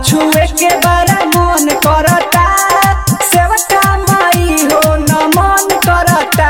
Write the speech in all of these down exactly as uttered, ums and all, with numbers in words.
छुए के बड़ा मन करता सेवका माई हो न मन करता।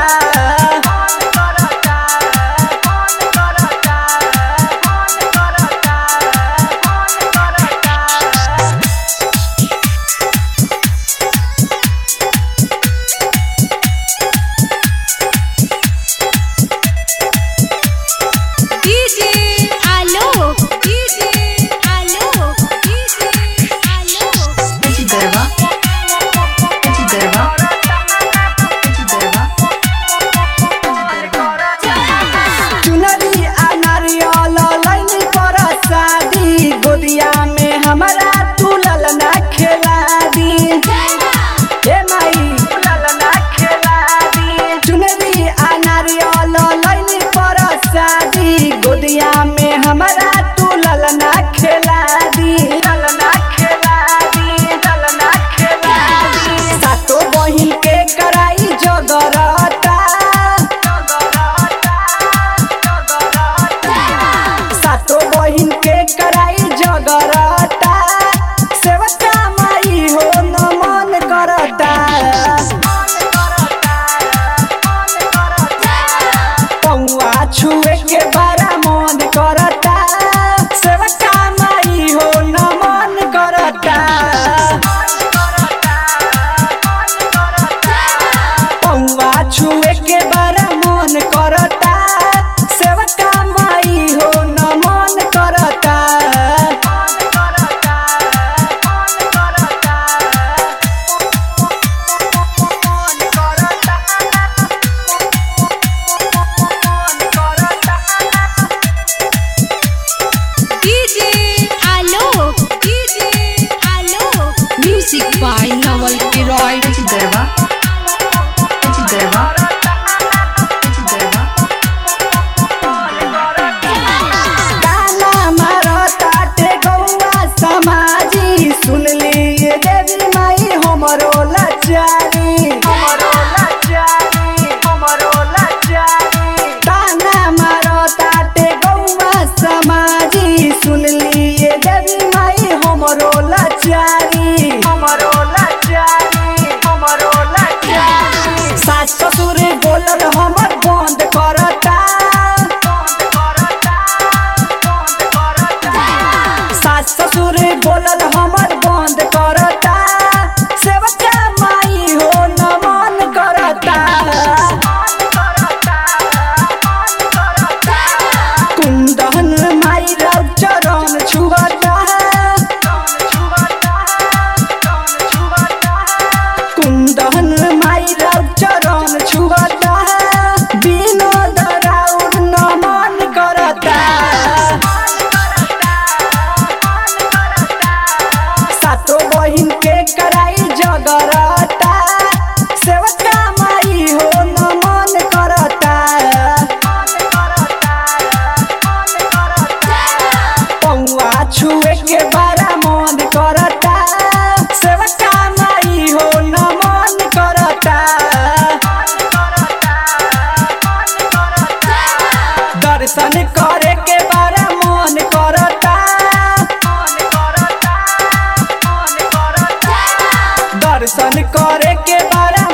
हमारा तू ललना खेला दी हे माई ललना खेला दी चुनरी अनारियल लैनी पर शादी गोदिया में हमारा तू ललना खेला दी ललना खेला दी ललना खेला दी सातो बहिन के कराई जगरता सातो बहिन के कराई जगरता सेवका माई हो न मन करता। पौआ छुए के बड़ा मन करता सेवका माई हो न मन करता। पौआ छुए के बड़ा मन करता सेवका माई हो न मन करता। by Nawal Kiroy Derva Derva गाना मारता ते गौवा समाजी सुन लिए देवी माई हमरो लाचारी हमरो लाचारी हमरो लाचारी गाना मारता ते गौवा समाजी सुन लिए देवी माई हमरो लाचारी हमरो लाचारी हमरो लाचारी सास ससुर बोलल हमर बंद करता सास ससुर बोलल हमर बंद करता सेवका माई हो न मन करता। कुंदन माई रव चरण छुअता कुंदन माई रव चरण छुअता विनोद राउर न मन करता। सातो बहिन के कराई जगरता सेवका माई हो न मन करता। पौआ छुए के बड़ा मन करता सेवका माई हो न मन करता। दर्शन करे के बड़ा मन करता दर्शन करे के बड़ा